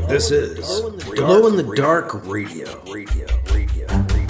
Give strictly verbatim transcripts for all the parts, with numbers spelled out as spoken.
This is Glow in the Dark Radio. Radio, radio, radio.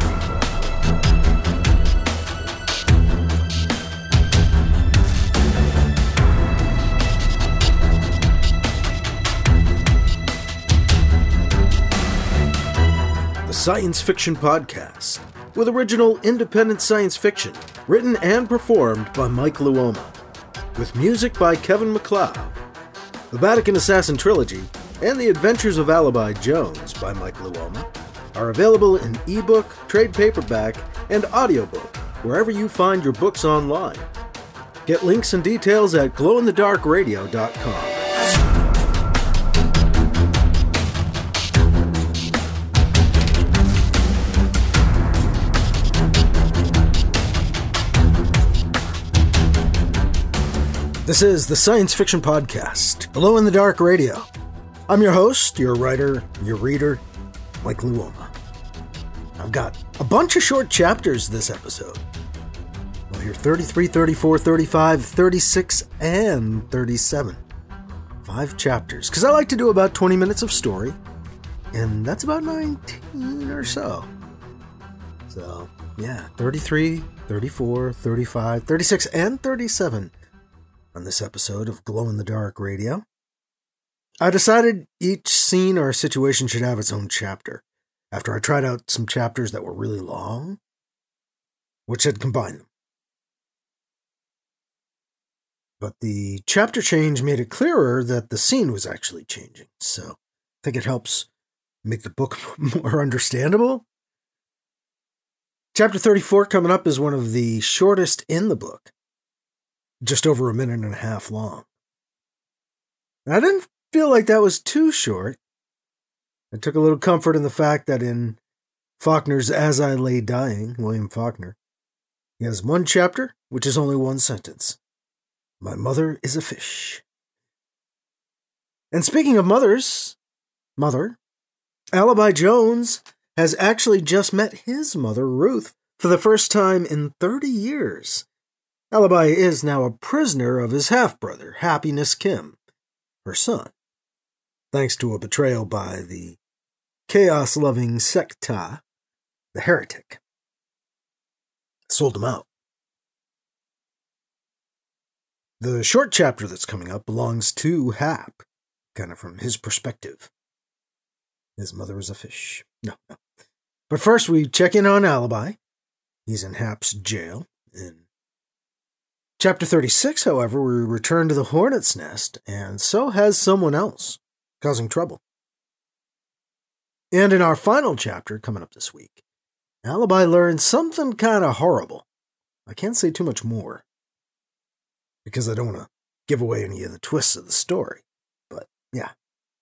The Science Fiction Podcast, with original independent science fiction, written and performed by Mike Luoma, with music by Kevin MacLeod. The Vatican Assassin Trilogy and The Adventures of Alibi Jones by Mike Luoma are available in ebook, trade paperback, and audiobook wherever you find your books online. Get links and details at glow in the dark radio dot com. This is the Science Fiction Podcast, Glow in the Dark Radio. I'm your host, your writer, your reader, Mike Luoma. I've got a bunch of short chapters this episode. We'll hear thirty-three, thirty-four, thirty-five, thirty-six, and thirty-seven. Five chapters, because I like to do about twenty minutes of story, and that's about nineteen or so. So, yeah, thirty-three, thirty-four, thirty-five, thirty-six, and thirty-seven. On this episode of Glow in the Dark Radio. I decided each scene or situation should have its own chapter, after I tried out some chapters that were really long, which had combined them. But the chapter change made it clearer that the scene was actually changing, so I think it helps make the book more understandable. Chapter thirty-four coming up is one of the shortest in the book. Just over a minute and a half long. I didn't feel like that was too short. I took a little comfort in the fact that in Faulkner's As I Lay Dying, William Faulkner, he has one chapter, which is only one sentence. My mother is a fish. And speaking of mothers, mother, Alibi Jones has actually just met his mother, Ruth, for the first time in thirty years. Alibi is now a prisoner of his half-brother, Happiness Kim, her son, thanks to a betrayal by the chaos-loving Sekta, the heretic. Sold him out. The short chapter that's coming up belongs to Hap, kind of from his perspective. His mother is a fish. No, no. But first we check in on Alibi. He's in Hap's jail in Chapter thirty-six, however, we return to the Hornet's Nest, and so has someone else, causing trouble. And in our final chapter, coming up this week, Alibi learns something kind of horrible. I can't say too much more, because I don't want to give away any of the twists of the story, but yeah.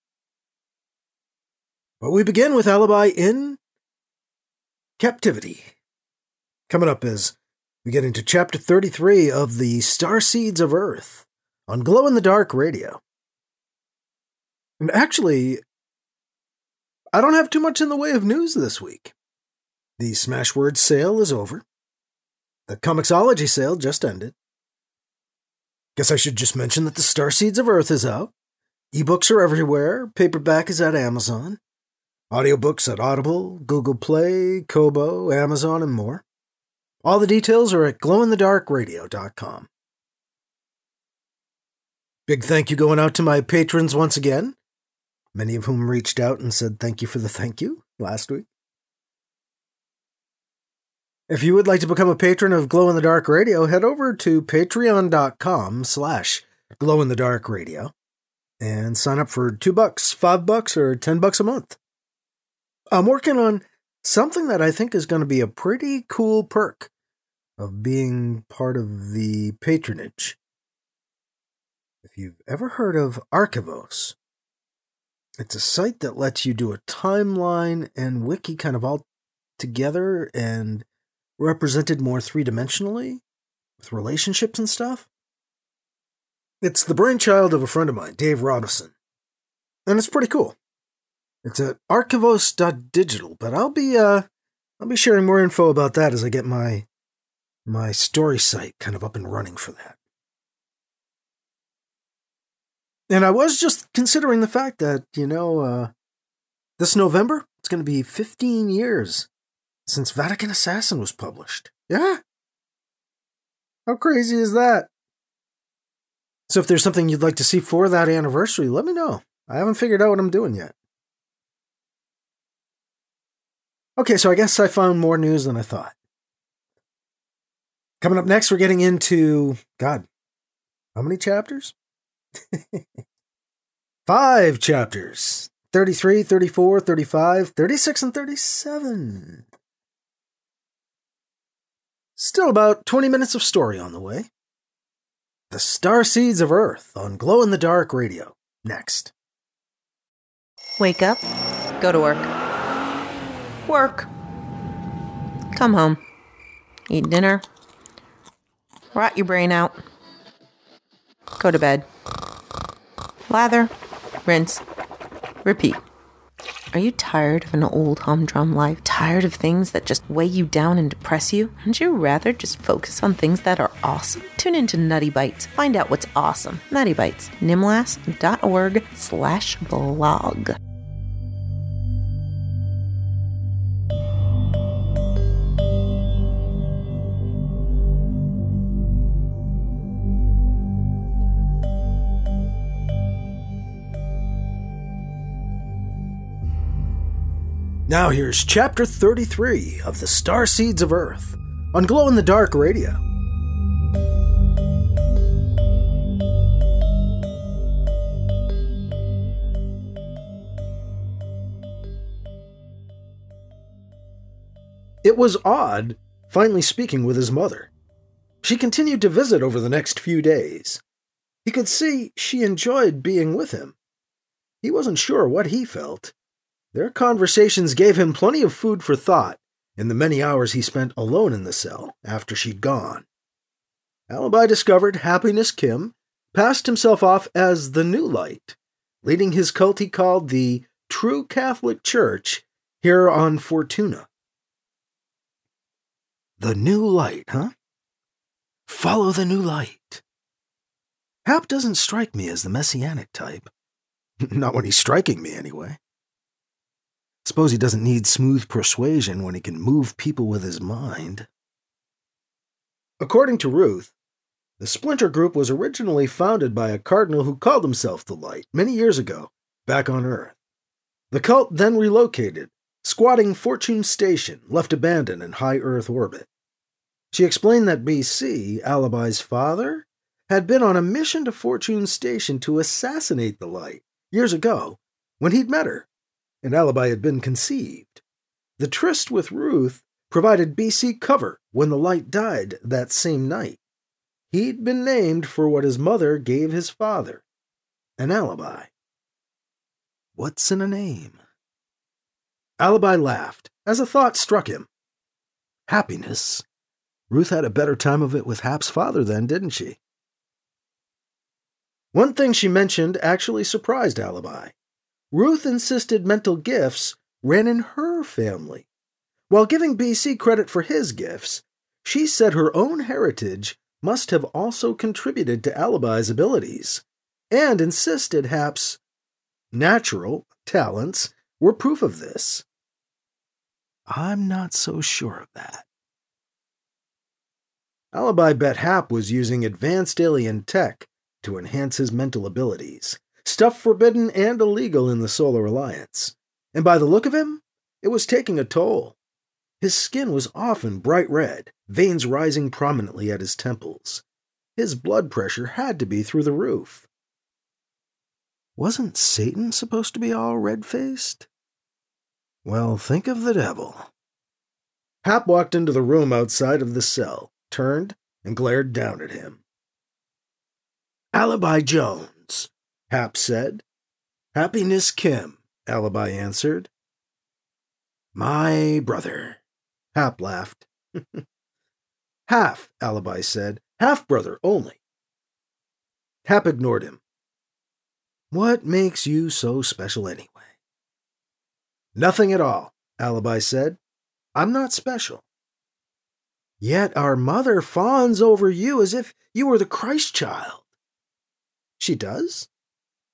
But we begin with Alibi in captivity. Coming up is we get into Chapter thirty-three of the Starseeds of Earth on Glow in the Dark Radio. And actually, I don't have too much in the way of news this week. The Smashwords sale is over. The Comixology sale just ended. Guess I should just mention that the Starseeds of Earth is out. Ebooks are everywhere. Paperback is at Amazon. Audiobooks at Audible, Google Play, Kobo, Amazon, and more. All the details are at glow in the dark radio dot com. Big thank you going out to my patrons once again, many of whom reached out and said thank you for the thank you last week. If you would like to become a patron of Glow in the Dark Radio, head over to patreon.com slash glow in the dark radio and sign up for two bucks, five bucks, or ten bucks a month. I'm working on something that I think is going to be a pretty cool perk of being part of the patronage. If you've ever heard of Archivos, it's a site that lets you do a timeline and wiki kind of all together and represented more three-dimensionally with relationships and stuff. It's the brainchild of a friend of mine, Dave Robinson, and it's pretty cool. It's at archivos dot digital, but I'll be uh I'll be sharing more info about that as I get my my story site kind of up and running for that. And I was just considering the fact that, you know, uh, this November, it's going to be fifteen years since Vatican Assassin was published. Yeah. How crazy is that? So if there's something you'd like to see for that anniversary, let me know. I haven't figured out what I'm doing yet. Okay, so I guess I found more news than I thought. Coming up next, we're getting into, God, how many chapters? Five chapters. thirty-three, thirty-four, thirty-five, thirty-six, and thirty-seven. Still about twenty minutes of story on the way. The Starseeds of Earth on Glow in the Dark Radio. Next. Wake up. Go to work. Work. Come home. Eat dinner. Rot your brain out. Go to bed. Lather. Rinse. Repeat. Are you tired of an old humdrum life? Tired of things that just weigh you down and depress you? Wouldn't you rather just focus on things that are awesome? Tune into Nutty Bites. Find out what's awesome. Nutty Bites. nimlas.org slash blog. Now here's Chapter thirty-three of The Starseeds of Earth on Glow in the Dark Radio. It was odd finally speaking with his mother. She continued to visit over the next few days. He could see she enjoyed being with him. He wasn't sure what he felt. Their conversations gave him plenty of food for thought in the many hours he spent alone in the cell after she'd gone. Alibi discovered Happiness Kim passed himself off as the New Light, leading his cult he called the True Catholic Church here on Fortuna. The New Light, huh? Follow the New Light. Hap doesn't strike me as the messianic type. Not when he's striking me, anyway. Suppose he doesn't need smooth persuasion when he can move people with his mind. According to Ruth, the Splinter Group was originally founded by a cardinal who called himself the Light many years ago, back on Earth. The cult then relocated, squatting Fortune Station, left abandoned in high Earth orbit. She explained that B C, Alibi's father, had been on a mission to Fortune Station to assassinate the Light years ago when he'd met her, and Alibi had been conceived. The tryst with Ruth provided B C cover when the Light died that same night. He'd been named for what his mother gave his father, an alibi. What's in a name? Alibi laughed as a thought struck him. Happiness. Ruth had a better time of it with Hap's father then, didn't she? One thing she mentioned actually surprised Alibi. Ruth insisted mental gifts ran in her family. While giving B C credit for his gifts, she said her own heritage must have also contributed to Alibi's abilities, and insisted Hap's natural talents were proof of this. I'm not so sure of that. Alibi bet Hap was using advanced alien tech to enhance his mental abilities, stuff forbidden and illegal in the Solar Alliance. And by the look of him, it was taking a toll. His skin was often bright red, veins rising prominently at his temples. His blood pressure had to be through the roof. Wasn't Satan supposed to be all red-faced? Well, think of the devil. Hap walked into the room outside of the cell, turned, and glared down at him. Alibi Jones, Hap said. Happiness Kim, Alibi answered. My brother, Hap laughed. Half, Alibi said. Half-brother only. Hap ignored him. What makes you so special anyway? Nothing at all, Alibi said. I'm not special. Yet our mother fawns over you as if you were the Christ child. She does?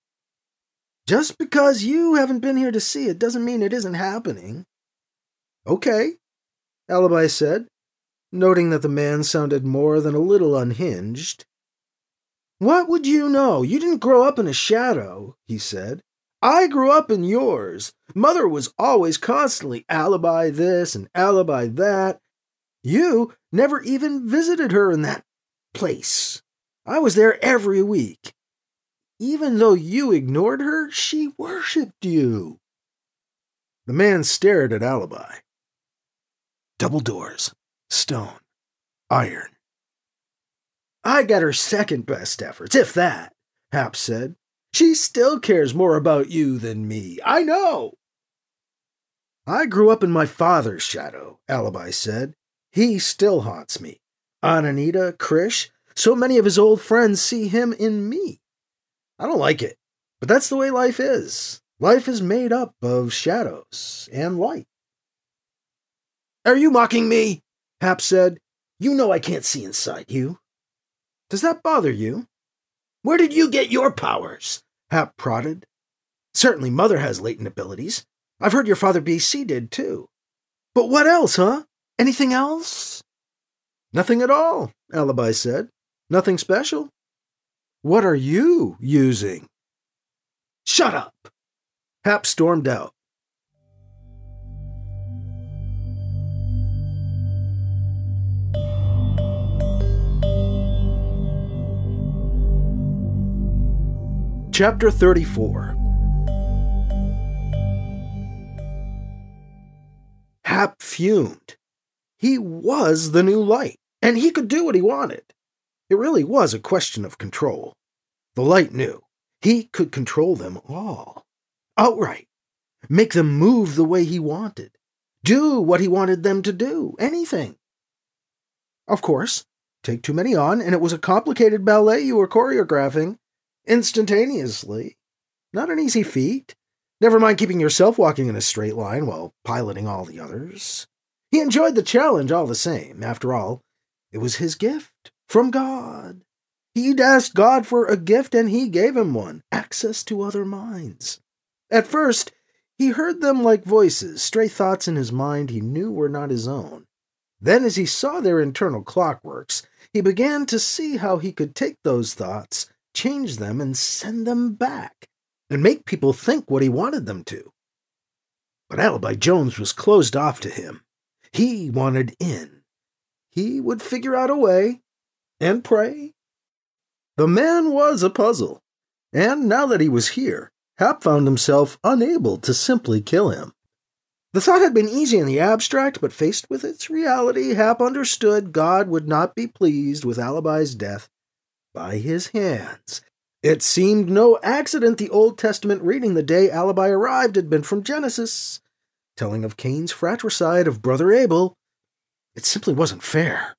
Just because you haven't been here to see it doesn't mean it isn't happening. Okay, Alibi said, noting that the man sounded more than a little unhinged. What would you know? You didn't grow up in a shadow, he said. I grew up in yours. Mother was always constantly alibi this and alibi that. You never even visited her in that place. I was there every week. Even though you ignored her, she worshipped you. The man stared at Alibi. Double doors, stone, iron. I got her second best efforts, if that, Hap said. She still cares more about you than me. I know. I grew up in my father's shadow, Alibi said. He still haunts me. Ananita, Krish, so many of his old friends see him in me. I don't like it, but that's the way life is. Life is made up of shadows and light. Are you mocking me? Hap said. You know I can't see inside you. Does that bother you? Where did you get your powers? Hap prodded. Certainly Mother has latent abilities. I've heard your father B C did too. But what else, huh? Anything else? Nothing at all, Alibi said. Nothing special. What are you using? Shut up! Hap stormed out. Chapter thirty-four. Hap fumed. He was the new light, and he could do what he wanted. It really was a question of control. The light knew. He could control them all. Outright. Make them move the way he wanted. Do what he wanted them to do. Anything. Of course, take too many on, and it was a complicated ballet you were choreographing. Instantaneously. Not an easy feat. Never mind keeping yourself walking in a straight line while piloting all the others. He enjoyed the challenge all the same. After all, it was his gift from God. He'd asked God for a gift and he gave him one, access to other minds. At first, he heard them like voices, stray thoughts in his mind he knew were not his own. Then as he saw their internal clockworks, he began to see how he could take those thoughts, change them, and send them back, and make people think what he wanted them to. But Alibi Jones was closed off to him. He wanted in. He would figure out a way, and pray. The man was a puzzle, and now that he was here, Hap found himself unable to simply kill him. The thought had been easy in the abstract, but faced with its reality, Hap understood God would not be pleased with Alibi's death by his hands. It seemed no accident the Old Testament reading the day Alibi arrived had been from Genesis, telling of Cain's fratricide of brother Abel. It simply wasn't fair.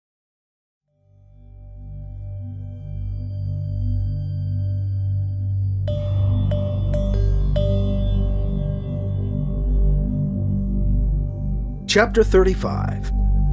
Chapter thirty-five.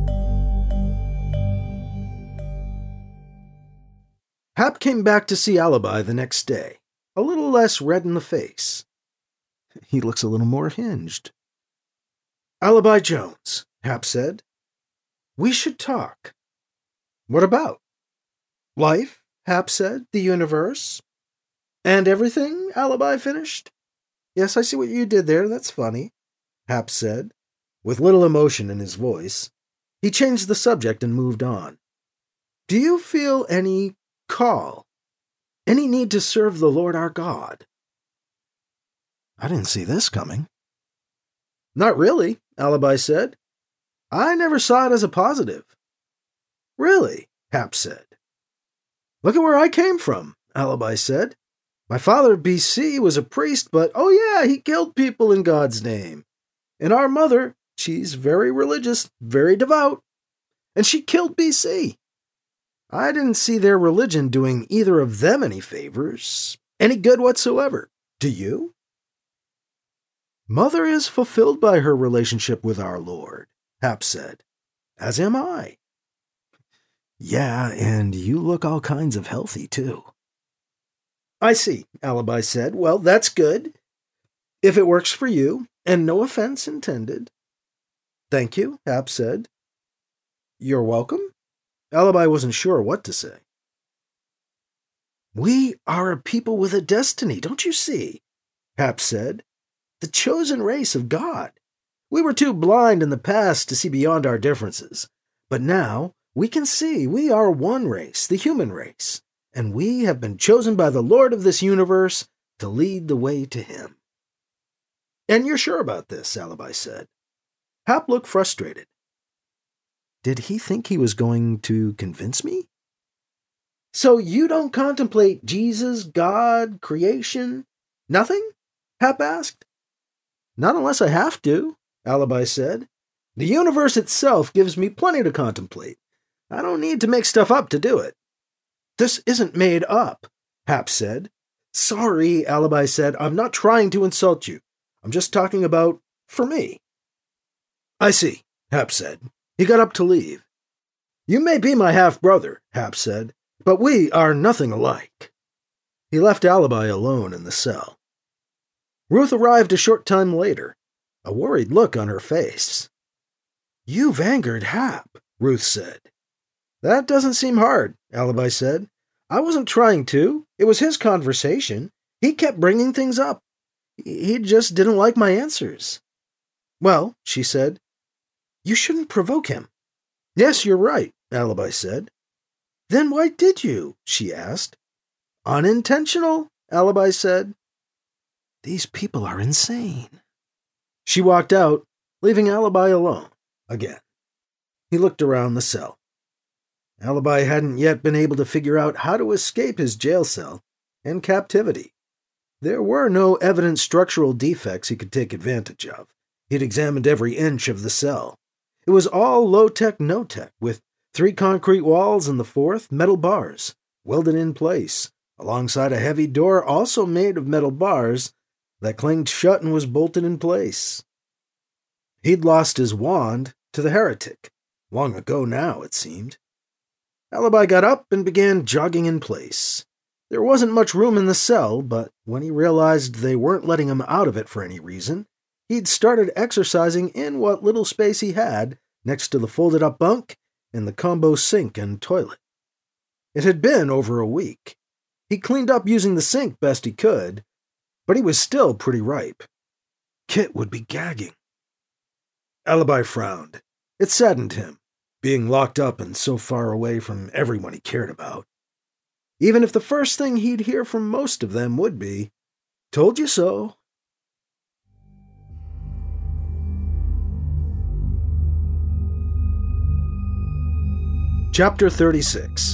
Hap came back to see Alibi the next day, a little less red in the face. He looks a little more hinged. Alibi Jones, Hap said. We should talk. What about? Life, Hap said, the universe. And everything, Alibi finished. Yes, I see what you did there, that's funny, Hap said, with little emotion in his voice. He changed the subject and moved on. Do you feel any call? Any need to serve the Lord our God? I didn't see this coming. Not really, Alibi said. I never saw it as a positive. Really, Hap said. Look at where I came from, Alibi said. My father, B C, was a priest, but oh yeah, he killed people in God's name. And our mother, she's very religious, very devout, and she killed B C. I didn't see their religion doing either of them any favors, any good whatsoever. Do you? Mother is fulfilled by her relationship with our Lord, Hap said. As am I. Yeah, and you look all kinds of healthy, too. I see, Alibi said. Well, that's good. If it works for you, and no offense intended. Thank you, Hap said. You're welcome? Alibi wasn't sure what to say. We are a people with a destiny, don't you see? Hap said. The chosen race of God. We were too blind in the past to see beyond our differences, but now we can see we are one race, the human race, and we have been chosen by the Lord of this universe to lead the way to Him. And you're sure about this, Alibi said. Hap looked frustrated. Did he think he was going to convince me? So you don't contemplate Jesus, God, creation? Nothing? Hap asked. Not unless I have to, Alibi said. The universe itself gives me plenty to contemplate. I don't need to make stuff up to do it. This isn't made up, Hap said. Sorry, Alibi said. I'm not trying to insult you. I'm just talking about for me. I see, Hap said. He got up to leave. You may be my half-brother, Hap said, but we are nothing alike. He left Alibi alone in the cell. Ruth arrived a short time later, a worried look on her face. You've angered Hap, Ruth said. That doesn't seem hard, Alibi said. I wasn't trying to. It was his conversation. He kept bringing things up. He just didn't like my answers. Well, she said, you shouldn't provoke him. Yes, you're right, Alibi said. Then why did you? She asked. Unintentional, Alibi said. These people are insane. She walked out, leaving Alibi alone again. He looked around the cell. Alibi hadn't yet been able to figure out how to escape his jail cell and captivity. There were no evident structural defects he could take advantage of. He'd examined every inch of the cell. It was all low-tech, no-tech, with three concrete walls and the fourth metal bars, welded in place, alongside a heavy door also made of metal bars that clanged shut and was bolted in place. He'd lost his wand to the heretic. Long ago now, it seemed. Alibi got up and began jogging in place. There wasn't much room in the cell, but when he realized they weren't letting him out of it for any reason, he'd started exercising in what little space he had next to the folded-up bunk and the combo sink and toilet. It had been over a week. He cleaned up using the sink best he could, but he was still pretty ripe. Kit would be gagging. Alibi frowned. It saddened him, being locked up and so far away from everyone he cared about. Even if the first thing he'd hear from most of them would be, "Told you so." Chapter thirty-six.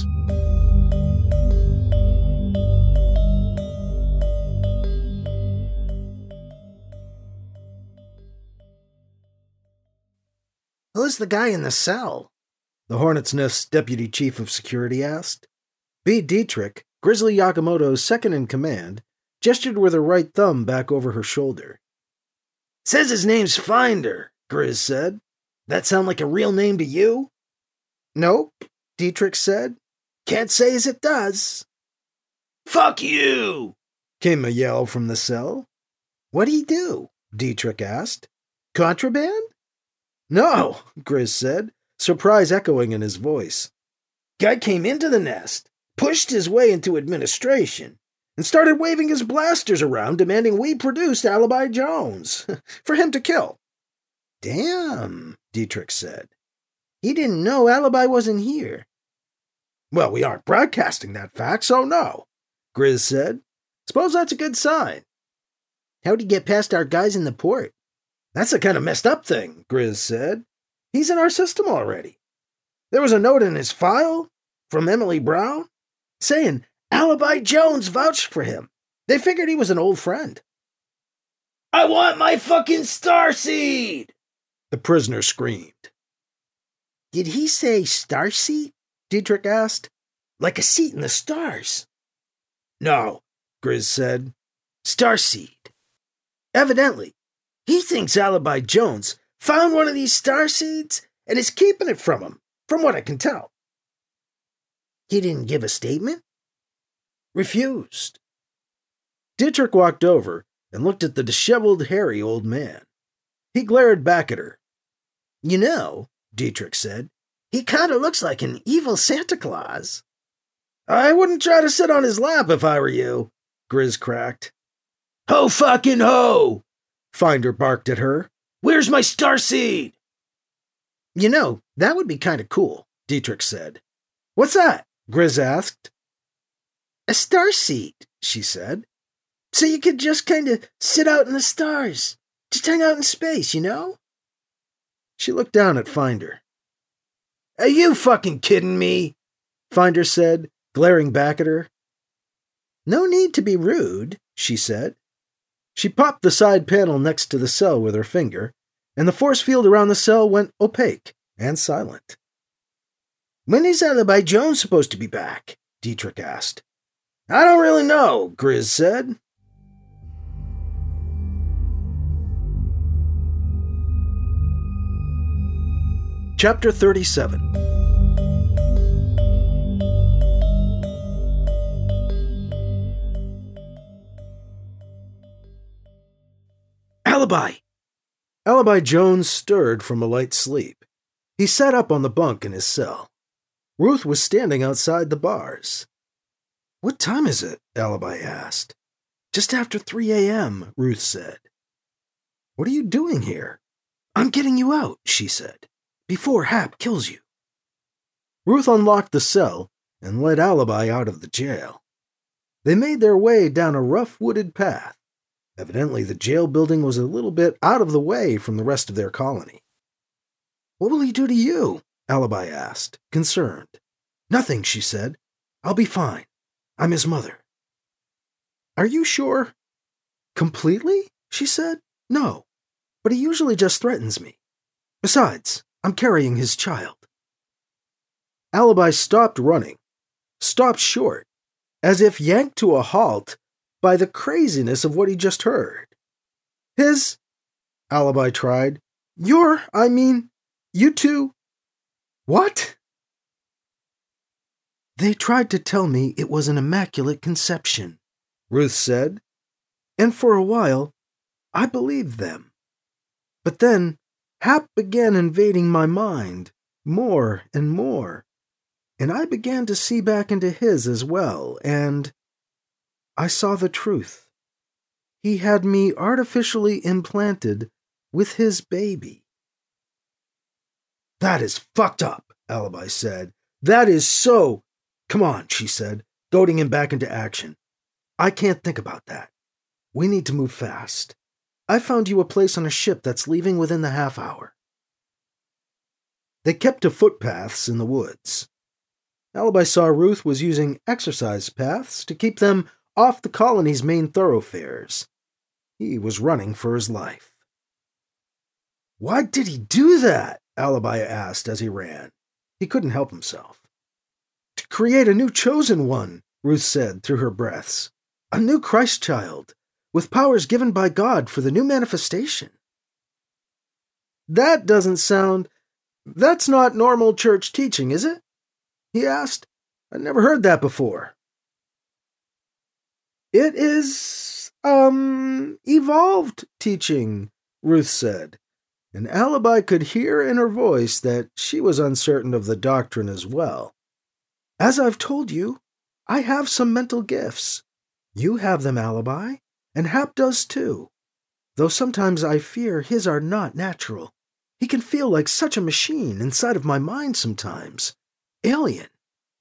Who's the guy in the cell? The Hornet's Nest's deputy chief of security asked. B. Dietrich, Grizzly Yakamoto's second-in-command, gestured with her right thumb back over her shoulder. Says his name's Finder, Grizz said. That sound like a real name to you? Nope, Dietrich said. Can't say as it does. Fuck you! Came a yell from the cell. What'd he do? Dietrich asked. Contraband? No, Grizz said, surprise echoing in his voice. Guy came into the nest, pushed his way into administration, and started waving his blasters around demanding we produce Alibi Jones for him to kill. Damn, Dietrich said. He didn't know Alibi wasn't here. Well, we aren't broadcasting that fact, so no, Grizz said. Suppose that's a good sign. How'd he get past our guys in the port? That's the kind of messed up thing, Grizz said. He's in our system already. There was a note in his file from Emily Brown saying Alibi Jones vouched for him. They figured he was an old friend. I want my fucking starseed! The prisoner screamed. Did he say starseed? Dietrich asked. Like a seat in the stars. No, Grizz said. Starseed. Evidently, he thinks Alibi Jones found one of these starseeds and is keeping it from him, from what I can tell. He didn't give a statement? Refused. Dietrich walked over and looked at the disheveled, hairy old man. He glared back at her. "You know," Dietrich said, "he kind of looks like an evil Santa Claus." "I wouldn't try to sit on his lap if I were you," Grizz cracked. "Ho fucking ho!" Finder barked at her. "Where's my starseed?" "You know, that would be kind of cool," Dietrich said. "What's that?" Grizz asked. "A starseed," she said. "So you could just kind of sit out in the stars. Just hang out in space, you know?" She looked down at Finder. "Are you fucking kidding me?" Finder said, glaring back at her. "No need to be rude," she said. She popped the side panel next to the cell with her finger, and the force field around the cell went opaque and silent. "When is Alibi Jones supposed to be back?" Dietrich asked. "I don't really know," Grizz said. Chapter thirty-seven. Alibi! Alibi Jones stirred from a light sleep. He sat up on the bunk in his cell. Ruth was standing outside the bars. "What time is it?" Alibi asked. "Just after three a.m., Ruth said. "What are you doing here?" "I'm getting you out," she said, "before Hap kills you." Ruth unlocked the cell and led Alibi out of the jail. They made their way down a rough wooded path. Evidently, the jail building was a little bit out of the way from the rest of their colony. "What will he do to you?" Alibi asked, concerned. "Nothing," she said. "I'll be fine. I'm his mother." "Are you sure?" "Completely?" she said. "No, but he usually just threatens me. Besides, I'm carrying his child." Alibi stopped running, stopped short, as if yanked to a halt by the craziness of what he just heard. "His," Alibi tried. "Your, I mean, you two." "What?" "They tried to tell me it was an immaculate conception," Ruth said, "and for a while, I believed them. But then, Hap began invading my mind, more and more, and I began to see back into his as well, and I saw the truth. He had me artificially implanted with his baby." "That is fucked up," Alibi said. "That is so—" "Come on," she said, goading him back into action. "I can't think about that. We need to move fast. I found you a place on a ship that's leaving within the half hour." They kept to footpaths in the woods. Alibi saw Ruth was using exercise paths to keep them off the colony's main thoroughfares. He was running for his life. "Why did he do that?" Alibi asked as he ran. He couldn't help himself. "To create a new chosen one," Ruth said through her breaths. "A new Christ child, with powers given by God for the new manifestation." "That doesn't sound... That's not normal church teaching, is it?" he asked. "I'd never heard that before." "It is, um, evolved teaching," Ruth said, and Alibi could hear in her voice that she was uncertain of the doctrine as well. "As I've told you, I have some mental gifts. You have them, Alibi, and Hap does too, though sometimes I fear his are not natural. He can feel like such a machine inside of my mind sometimes. Alien."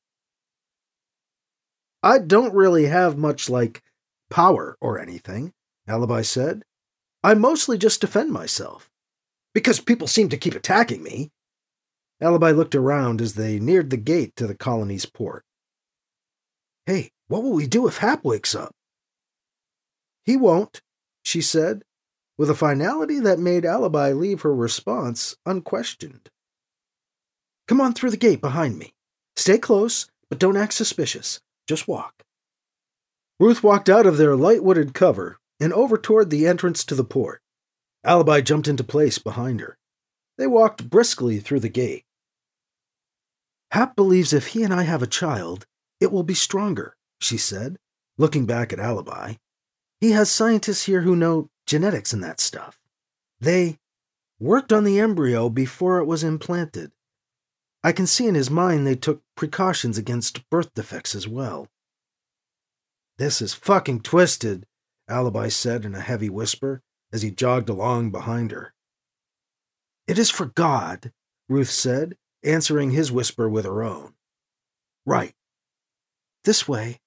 "I don't really have much, like, power or anything," Alibi said. "I mostly just defend myself. Because people seem to keep attacking me." Alibi looked around as they neared the gate to the colony's port. "Hey, what will we do if Hap wakes up?" "He won't," she said, with a finality that made Alibi leave her response unquestioned. "Come on through the gate behind me. Stay close, but don't act suspicious. Just walk." Ruth walked out of their light-wooded cover and over toward the entrance to the port. Alibi jumped into place behind her. They walked briskly through the gate. "Hap believes if he and I have a child, it will be stronger," she said, looking back at Alibi. He has scientists here who know genetics and that stuff. They worked on the embryo before it was implanted. I can see in his mind they took precautions against birth defects as well. This is fucking twisted, Alibi said in a heavy whisper as he jogged along behind her. It is for God, Ruth said, answering his whisper with her own. Right. This way.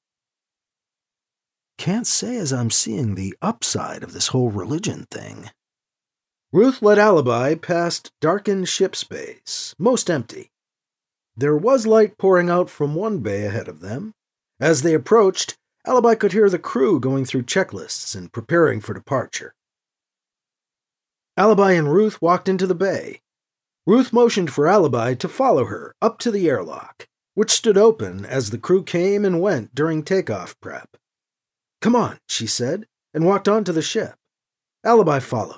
Can't say as I'm seeing the upside of this whole religion thing. Ruth led Alibi past darkened ship space, most empty. There was light pouring out from one bay ahead of them. As they approached, Alibi could hear the crew going through checklists and preparing for departure. Alibi and Ruth walked into the bay. Ruth motioned for Alibi to follow her up to the airlock, which stood open as the crew came and went during takeoff prep. Come on, she said, and walked onto the ship. Alibi followed.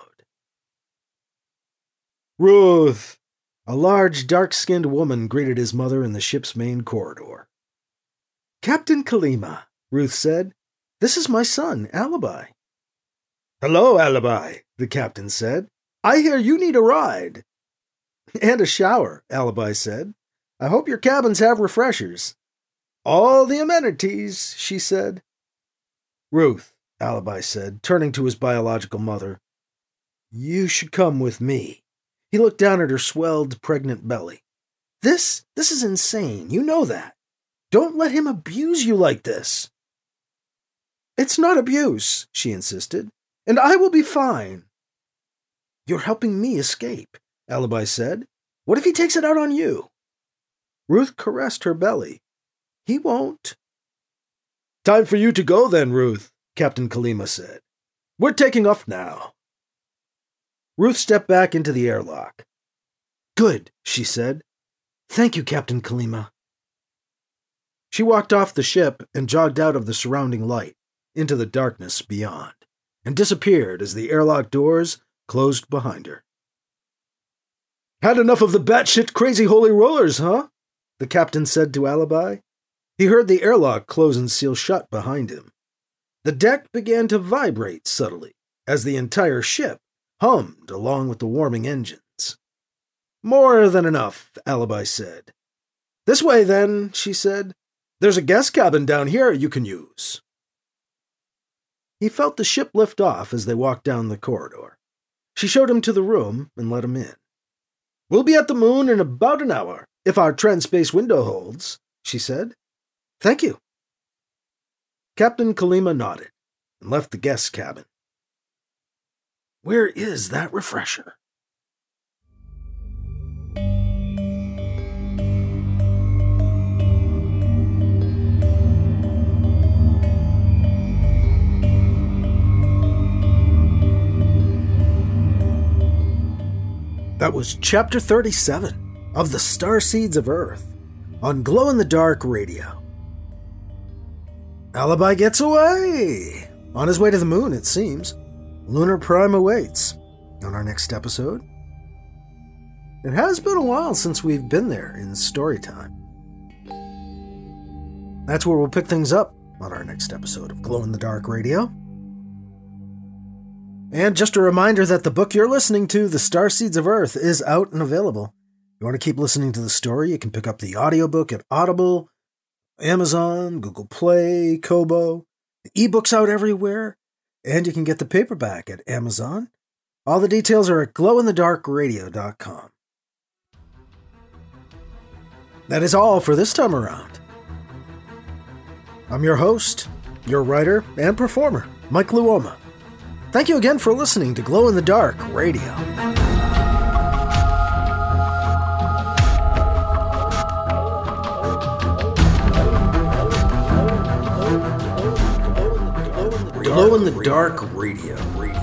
Ruth! A large, dark-skinned woman greeted his mother in the ship's main corridor. Captain Kalima, Ruth said. This is my son, Alibi. Hello, Alibi, the captain said. I hear you need a ride. And a shower, Alibi said. I hope your cabins have refreshers. All the amenities, she said. Ruth, Alibi said, turning to his biological mother. You should come with me. He looked down at her swelled, pregnant belly. This, this is insane. You know that. Don't let him abuse you like this. It's not abuse, she insisted, and I will be fine. You're helping me escape, Alibi said. What if he takes it out on you? Ruth caressed her belly. He won't. Time for you to go then, Ruth, Captain Kalima said. We're taking off now. Ruth stepped back into the airlock. Good, she said. Thank you, Captain Kalima. She walked off the ship and jogged out of the surrounding light into the darkness beyond, and disappeared as the airlock doors closed behind her. Had enough of the batshit crazy holy rollers, huh? The captain said to Alibi. He heard the airlock close and seal shut behind him. The deck began to vibrate subtly as the entire ship hummed along with the warming engines. More than enough, Alibi said. This way, then, she said. There's a guest cabin down here you can use. He felt the ship lift off as they walked down the corridor. She showed him to the room and let him in. We'll be at the moon in about an hour, if our trans-space window holds, she said. Thank you. Captain Kalima nodded and left the guest cabin. Where is that refresher? That was Chapter thirty-seven of The Starseeds of Earth on Glow in the Dark Radio. Alibi gets away! On his way to the moon, it seems. Lunar Prime awaits on our next episode. It has been a while since we've been there in story time. That's where we'll pick things up on our next episode of Glow in the Dark Radio. And just a reminder that the book you're listening to, The Starseeds of Earth, is out and available. If you want to keep listening to the story, you can pick up the audiobook at Audible, Amazon, Google Play, Kobo. The ebook's out everywhere, and you can get the paperback at Amazon. All the details are at glow in the dark radio dot com. That is all for this time around. I'm your host, your writer, and performer, Mike Luoma. Thank you again for listening to Glow in the Dark Radio. Glow in the Dark Radio.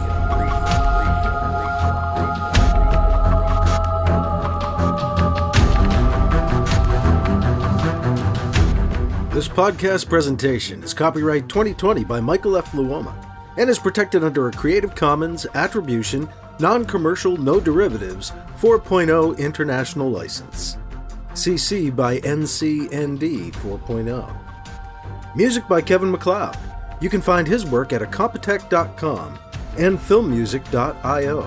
This podcast presentation is copyright twenty twenty by Michael F. Luoma and is protected under a Creative Commons Attribution, Non-Commercial, No Derivatives four point oh International License. C C by N C N D four point oh. Music by Kevin MacLeod. You can find his work at Incompetech dot com and film music dot io.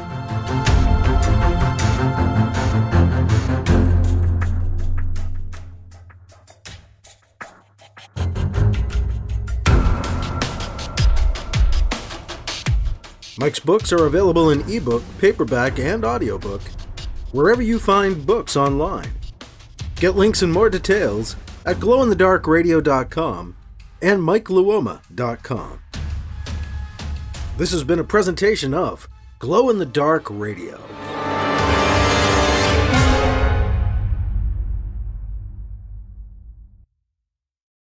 Mike's books are available in ebook, paperback, and audiobook, wherever you find books online. Get links and more details at glow in the dark radio dot com and mike luoma dot com. This has been a presentation of Glow in the Dark Radio.